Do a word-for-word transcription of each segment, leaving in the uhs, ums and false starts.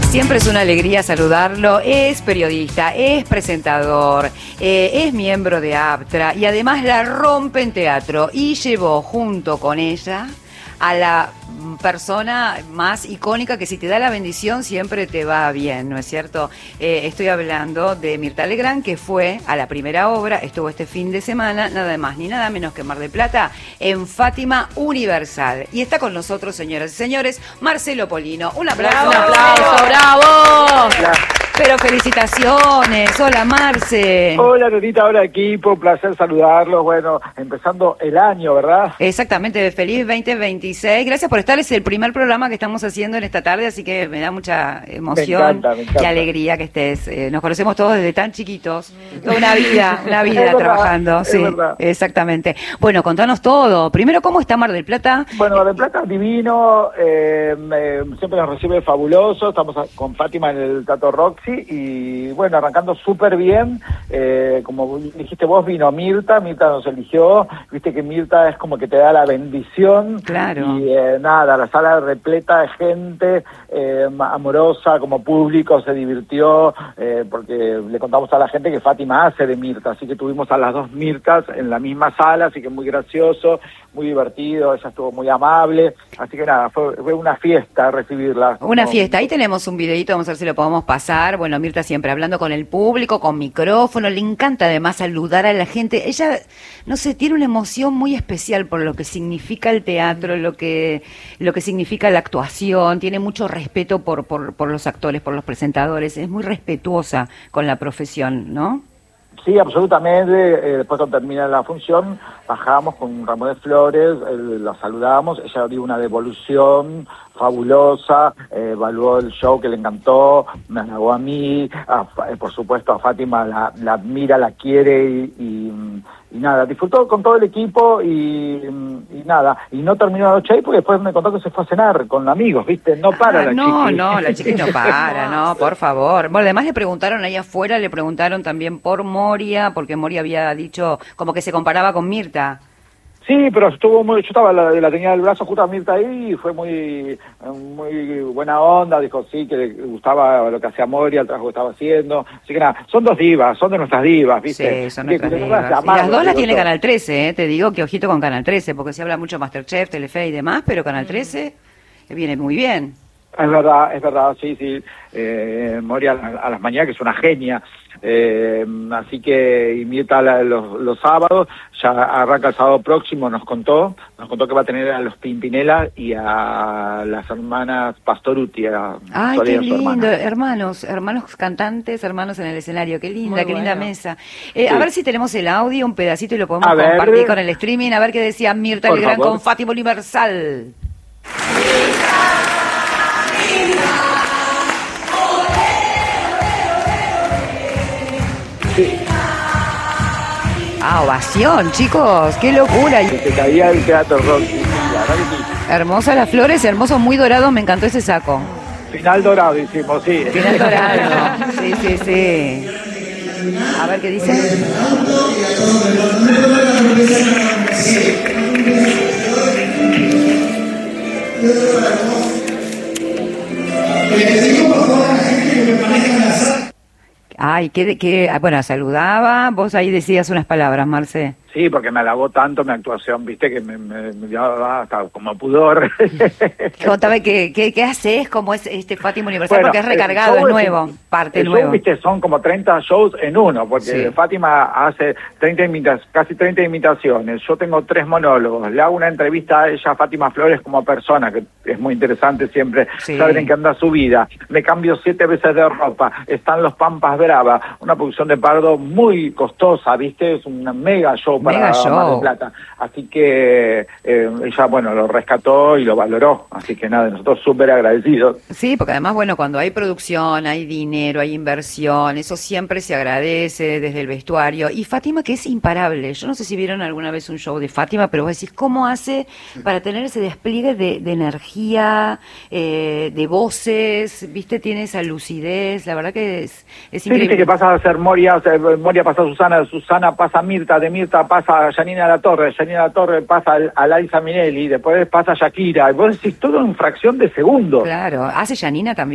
Siempre es una alegría saludarlo. Es periodista, es presentador, eh, es miembro de APTRA y además la rompe en teatro. Y llevó junto con ella a la persona más icónica que si te da la bendición siempre te va bien, ¿no es cierto? Eh, estoy hablando de Mirta Legrand, que fue a la primera obra, estuvo este fin de semana, nada más ni nada menos que Mar del Plata, en Fátima Universal. Y está con nosotros, señoras y señores, Marcelo Polino. Un aplauso, ¡Bravo! un aplauso, bravo. Hola. Pero felicitaciones. Hola, Marce. Hola, Nenita, hola equipo, un placer saludarlos. Bueno, empezando el año, ¿verdad? Exactamente, feliz veinte veintiséis. Gracias por estar, es el primer programa que estamos haciendo en esta tarde, así que me da mucha emoción me encanta, me encanta. y alegría que estés. Eh, nos conocemos todos desde tan chiquitos, toda una vida, una vida Es verdad, trabajando. es Sí, verdad. exactamente. Bueno, contanos todo. Primero, ¿cómo está Mar del Plata? Bueno, Mar del Plata divino, eh, eh, siempre nos recibe fabuloso, estamos a- con Fátima en el Teatro Roxy y bueno, arrancando súper bien, eh, como dijiste vos, vino Mirta, Mirta nos eligió, viste que Mirta es como que te da la bendición. Claro. Y eh, nada, la sala repleta de gente eh, amorosa, como público, se divirtió, eh, porque le contamos a la gente que Fátima hace de Mirta, así que tuvimos a las dos Mirtas en la misma sala, así que muy gracioso, muy divertido, ella estuvo muy amable, así que nada, fue, fue una fiesta recibirla. Una Como- fiesta, ahí tenemos un videito, vamos a ver si lo podemos pasar. Bueno, Mirta siempre hablando con el público, con micrófono, le encanta además saludar a la gente. Ella, no sé, tiene una emoción muy especial por lo que significa el teatro, lo que lo que significa la actuación, tiene mucho respeto por, por, por los actores, por los presentadores, es muy respetuosa con la profesión, ¿no? Sí, absolutamente. Eh, después cuando termina la función, bajamos con un ramo de flores, eh, la saludamos, ella dio una devolución fabulosa, eh, evaluó el show que le encantó, me halagó a mí, a Fa- eh, por supuesto a Fátima la, la admira, la quiere y, y, y nada, disfrutó con todo el equipo y, y nada, y no terminó la noche ahí porque después me contó que se fue a cenar con amigos, ¿viste? No para Ah, la no, chiqui. no, la chiqui no para, no, por favor. Bueno, además le preguntaron ahí afuera, le preguntaron también por Moria, porque Moria había dicho como que se comparaba con Mirta. Sí, pero estuvo muy, yo estaba, la, la tenía el brazo justo a Mirta ahí y fue muy muy buena onda, dijo sí, que le gustaba lo que hacía Moria, el trabajo que estaba haciendo, así que nada, son dos divas, son de nuestras divas, ¿viste? Sí, son Que- nuestras que divas. tengas Y llamarlo, las dos las digo tiene yo. Canal trece, eh, te digo que ojito con Canal trece, porque se habla mucho Masterchef, Telefe y demás, pero Canal trece viene muy bien. Es verdad, es verdad, sí, sí. Eh, Moria a, a las mañanas, que es una genia. Eh, así que, y Mirta la- los, los sábados, ya arranca el sábado próximo, nos contó, nos contó que va a tener a los Pimpinela y a las hermanas Pastoruti, a Ay, Soledad, qué su hermana. lindo, hermanos, hermanos cantantes, hermanos en el escenario, qué linda, Muy qué linda bueno. mesa. Eh, Sí. A ver si tenemos el audio, un pedacito y lo podemos A ver. compartir con el streaming, a ver qué decía Mirta Por Legrand favor. con Fátima Universal. Ah, ovación, chicos, qué locura. Que se caía el teatro rock. Sí, sí, la verdad que sí. Hermosas las flores, hermosos, muy dorados, me encantó ese saco. Final dorado hicimos, sí. Final dorado. Sí, sí, sí. A ver qué dice. Ay, qué, qué, bueno, saludaba, vos ahí decías unas palabras, Marce. Sí, porque me halagó tanto mi actuación, viste, que me, me, me dio hasta como pudor. Contame qué, qué, qué haces, cómo es este Fátima Universal, Bueno, porque es el recargado, es show nuevo, parte el show, nuevo. viste, son como treinta shows en uno, porque Sí. Fátima hace treinta imita- casi treinta imitaciones, yo tengo tres monólogos, le hago una entrevista a ella, a Fátima Flores, como persona, que es muy interesante siempre Sí. saber en qué anda su vida, me cambio siete veces de ropa, están los Pampas Brava, una producción de Pardo muy costosa, viste, es un mega show para Mega show. Mar del Plata, así que eh, ella, bueno, lo rescató y lo valoró, así que nada, nosotros súper agradecidos. Sí, porque además, bueno, cuando hay producción, hay dinero, hay inversión, eso siempre se agradece desde el vestuario. Y Fátima, que es imparable. Yo no sé si vieron alguna vez un show de Fátima, pero vos decís, ¿cómo hace para tener ese despliegue de, de energía, eh, de voces? ¿Viste? Tiene esa lucidez. La verdad que es, es Sí, increíble. viste que pasa a ser Moria, eh, Moria pasa a Susana, Susana pasa a Mirta, de Mirta pasa a Janina La Torre, Janina La Torre pasa a, a Liza Minnelli, después pasa a Shakira, y vos decís todo en fracción de segundo. Claro. ¿Hace Janina también?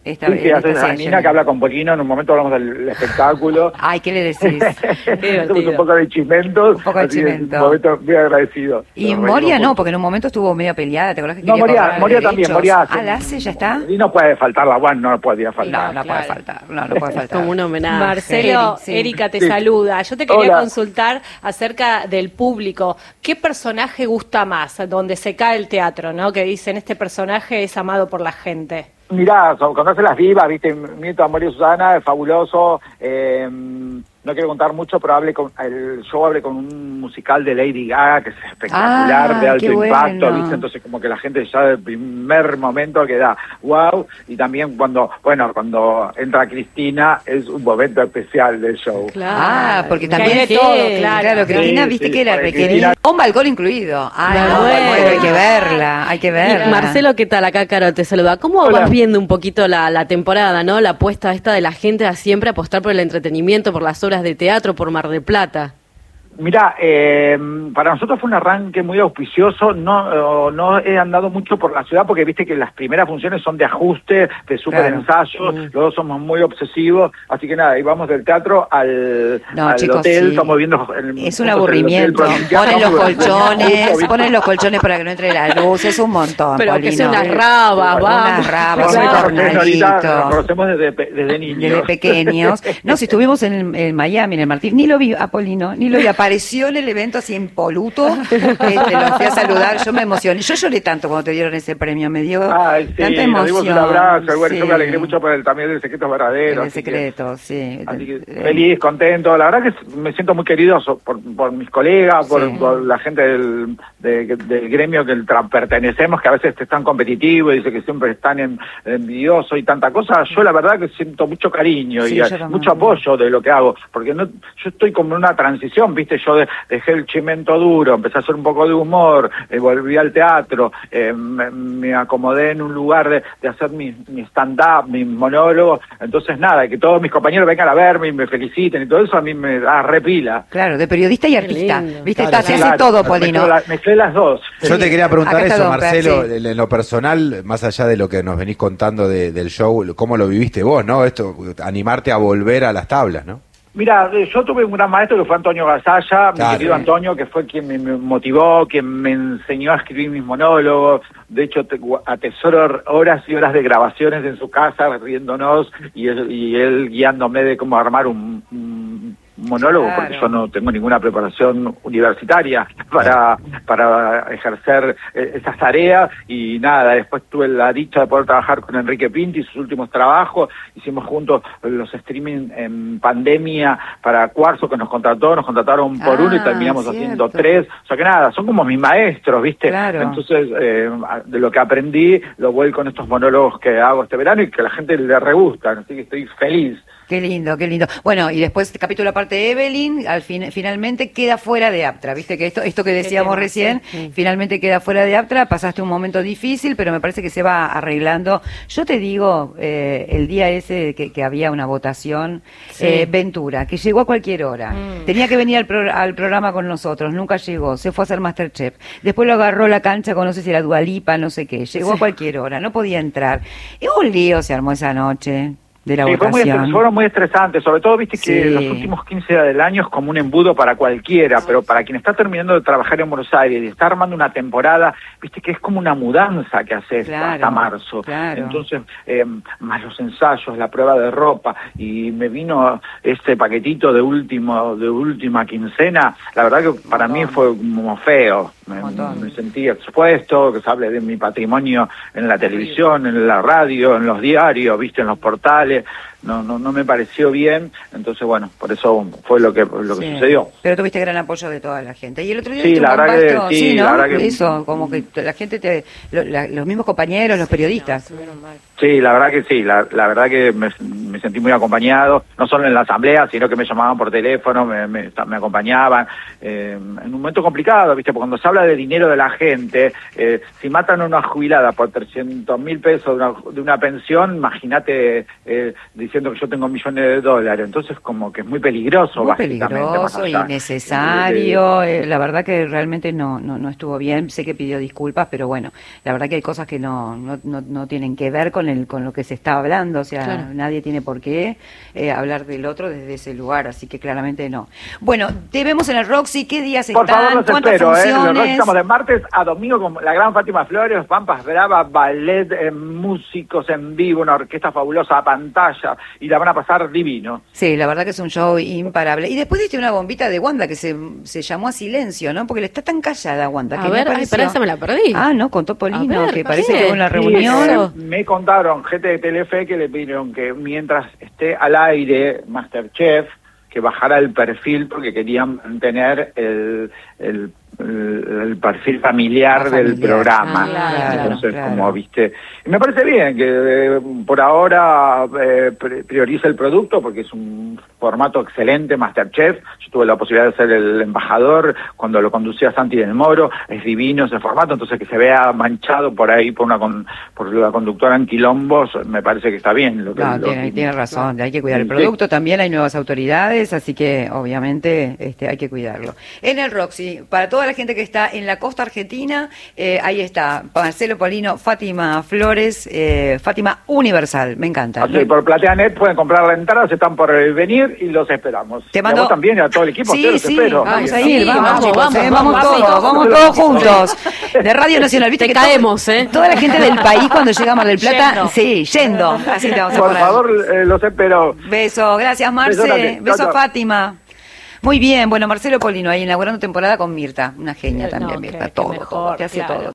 Esta, sí, sí, en hace esta a Nina que habla con Polino, en un momento hablamos del espectáculo. Ay, ¿qué le decís? Somos un poco de chimentos, un poco de así que es chimento. un momento muy agradecido. Y Nos Moria no, juntos. porque en un momento estuvo medio peleada, ¿te acordás que No, quería Moria, cobrar Moria derechos? también, Moria hace- Ah, ¿la hace? ¿Ya está? Y no puede faltar la One, no podía faltar. No, no puede Claro. faltar, no, no puede faltar. Como un homenaje. Marcelo, Eri, sí. Erika te Sí. saluda. Yo te quería Hola. consultar acerca del público. ¿Qué personaje gusta más? Donde se cae el teatro, ¿no? Que dicen, este personaje es amado por la gente. Mirá, so- conoce las divas, viste, Nieto, Amor y Susana, es fabuloso. Eh, no quiero contar mucho, pero hablé con, el show hablé con un musical de Lady Gaga, que es espectacular, Ah, de alto qué impacto, bueno. viste, entonces como que la gente ya del primer momento queda wow, y también cuando, bueno, cuando entra Cristina, es un momento especial del show. Ah, porque Que hay también de todo, claro. Claro, Cristina, Sí, viste sí, que la porque requería. Cristina- Un alcohol incluido. Ay, Claro, no, bueno. bueno, hay que verla, hay que Y verla. Marcelo, ¿qué tal? Acá Caro te saluda. ¿Cómo Hola. vas viendo un poquito la, la temporada, no? La apuesta esta de la gente a siempre apostar por el entretenimiento, por las obras de teatro, por Mar del Plata. Mira, eh, para nosotros fue un arranque muy auspicioso, no eh, no he andado mucho por la ciudad porque viste que las primeras funciones son de ajuste, de super Claro. ensayo, Mm. luego somos muy obsesivos, así que nada, íbamos del teatro al, No, al chicos, hotel, sí. estamos viendo... el- Es un juntos el aburrimiento. hotel provincial, Ponen los estamos viendo colchones, justo, ponen los colchones para que no entre la luz, es un montón. Pero que Paulino. sea unas rabas, Unas vamos. rabas, Nos un Claro. conocemos ahorita, nos tornadito. conocemos desde, pe- desde niños. Desde pequeños. No, si estuvimos en, en Miami, en el Martín, ni lo vi a Polino, ni lo vi, apareció en el evento así impoluto, este, lo fui a saludar, yo me emocioné, yo lloré tanto cuando te dieron ese premio, me dio Ay, sí, tanta nos dimos emoción. un abrazo, bueno, yo sí. me alegré mucho por el, también del secreto verdadero. El así que- secreto, sí. Así que Eh, feliz, contento. La verdad que me siento muy querido so- por, por mis colegas, por, Sí. por la gente del, de- del gremio que tra- pertenecemos, que a veces es tan competitivo y dice que siempre están en, envidioso y tanta cosa. Yo la verdad que siento mucho cariño Sí, y yo eh, también. mucho apoyo de lo que hago, porque no, yo estoy como en una transición, viste, yo de- dejé el chimento duro, empecé a hacer un poco de humor, eh, volví al teatro, eh, me, me acomodé en un lugar de, de hacer mi, mi stand-up, mis monólogos, entonces nada, que todos mis compañeros vengan a verme y me feliciten y todo eso a mí me da repila. Claro, de periodista y Qué artista. lindo. Viste, Claro, está, se hace Claro, todo, me- Polino. Me, la- mezclé las dos. Yo te quería preguntar Acá está eso, Don Per, Marcelo, sí. en en lo personal, más allá de lo que nos venís contando de- del show, ¿cómo lo viviste vos, no? Esto, animarte a volver a las tablas, ¿no? Mira, eh, yo tuve un gran maestro que fue Antonio Gasalla, mi Claro. querido Antonio, que fue quien me, me motivó, quien me enseñó a escribir mis monólogos. De hecho, te- atesoro horas y horas de grabaciones en su casa, riéndonos, y él, y él guiándome de cómo armar un, un monólogo, Claro. porque yo no tengo ninguna preparación universitaria para, para ejercer eh, esas tareas, y nada, después tuve la dicha de poder trabajar con Enrique Pinti y sus últimos trabajos, hicimos juntos los streaming en pandemia para Cuarzo, que nos contrató, nos contrataron por Ah, uno y terminamos cierto. haciendo tres, o sea que nada, son como mis maestros, ¿viste? Claro. Entonces, eh, de lo que aprendí, lo vuelco en estos monólogos que hago este verano y que a la gente le re gustan, así que estoy feliz. Qué lindo, qué lindo. Bueno, y después capítulo aparte de Evelyn, al fin, finalmente queda fuera de Aptra. Viste que esto, esto que decíamos tema, recién, sí. finalmente queda fuera de Aptra. Pasaste un momento difícil, pero me parece que se va arreglando. Yo te digo, eh, el día ese que, que había una votación, Sí. eh, Ventura, que llegó a cualquier hora. Mm. Tenía que venir al, pro- al programa con nosotros, nunca llegó. Se fue a hacer Masterchef. Después lo agarró la cancha con no sé si era Dualipa, no sé qué. Llegó a cualquier hora, no podía entrar. Y un lío se armó esa noche de la Sí, fue muy votación. estres- fueron muy estresantes, sobre todo viste que Sí. los últimos quince días del año es como un embudo para cualquiera, pero para quien está terminando de trabajar en Buenos Aires y está armando una temporada, viste que es como una mudanza que haces Claro, hasta marzo. claro. Entonces, eh, más los ensayos, la prueba de ropa, y me vino este paquetito de último de última quincena, la verdad que para mí fue como feo. Me, Un montón. me sentí expuesto, que se hable de mi patrimonio en la televisión, en la radio, en los diarios, viste, en los portales. No, no, no me pareció bien, entonces bueno, por eso fue lo que lo que Sí. sucedió. Pero tuviste gran apoyo de toda la gente. Y el otro día Sí, viste un la verdad que bombastro, sí, ¿no? la verdad que- Eso, como que la gente, te, lo- la- los mismos compañeros, los periodistas. Sí, la verdad que sí, la, la verdad que me, me sentí muy acompañado, no solo en la asamblea, sino que me llamaban por teléfono, me, me, me acompañaban, eh, en un momento complicado, ¿viste? Porque cuando se habla de dinero de la gente, eh, si matan a una jubilada por trescientos mil pesos de una, de una pensión, imagínate eh, diciendo que yo tengo millones de dólares, entonces como que es muy peligroso, Muy básicamente. peligroso, más allá. innecesario, eh, la verdad que realmente no, no, no estuvo bien, sé que pidió disculpas, pero bueno, la verdad que hay cosas que no, no, no, no tienen que ver con el, con lo que se está hablando, o sea, Claro. nadie tiene por qué eh, hablar del otro desde ese lugar, así que claramente no. Bueno, te vemos en el Roxy, ¿qué días Por están? favor, los ¿Cuántas espero, ¿eh? funciones? Los estamos de martes a domingo con la gran Fátima Flores, Pampas Brava, ballet, eh, músicos en vivo, una orquesta fabulosa a pantalla, y la van a pasar divino. Sí, la verdad que es un show imparable. Y después diste una bombita de Wanda que se, se llamó a silencio, ¿no? Porque le está tan callada Wanda. A que me ver, ay, pareció- pará, esa me la perdí. Ah, no, contó A Polino, ver, que ¿qué? parece que hubo una Sí, reunión. eso. Me contaron gente de Telefe que le pidieron que mientras esté al aire Masterchef, que bajara el perfil porque querían mantener el, el, el, el perfil familiar, La del familiar. programa. Ah, claro, Entonces, claro. como viste, y me parece bien que eh, por ahora eh, pre- priorice el producto porque es un formato excelente, Masterchef. Yo tuve la posibilidad de ser el embajador cuando lo conducía Santi del Moro, es divino ese formato, entonces que se vea manchado por ahí por una con, por la conductora en quilombos, me parece que está bien. Lo que, No, lo- tiene, tiene razón, hay que cuidar el Sí. producto, también hay nuevas autoridades, así que obviamente este, hay que cuidarlo. En el Roxy, para toda la gente que está en la costa argentina, eh, ahí está Marcelo Polino, Fátima Flores, eh, Fátima Universal, me encanta. Así, por PlateaNet pueden comprar la entrada, se están por eh, venir y los esperamos. Te Y a mando- vos también y a todo el equipo, Sí, ustedes los sí, espero. vamos a Sí, ir, vamos, vamos, chicos, vamos, eh, vamos, vamos vamos, todos, vamos todos juntos. De Radio Nacional, viste Te que todo- caemos, ¿eh? Toda la gente del país cuando llega a Mar del Plata, Yendo. sí, yendo, así te vamos a Por poner. favor, eh, los espero. Beso, gracias Marce, Beso grande. beso Chao, chao. Fátima. Muy bien, bueno, Marcelo Polino ahí inaugurando temporada con Mirta, una genia Eh, también, no, Mirta, qué- qué todo, mejor, todo, te hace claro. todo.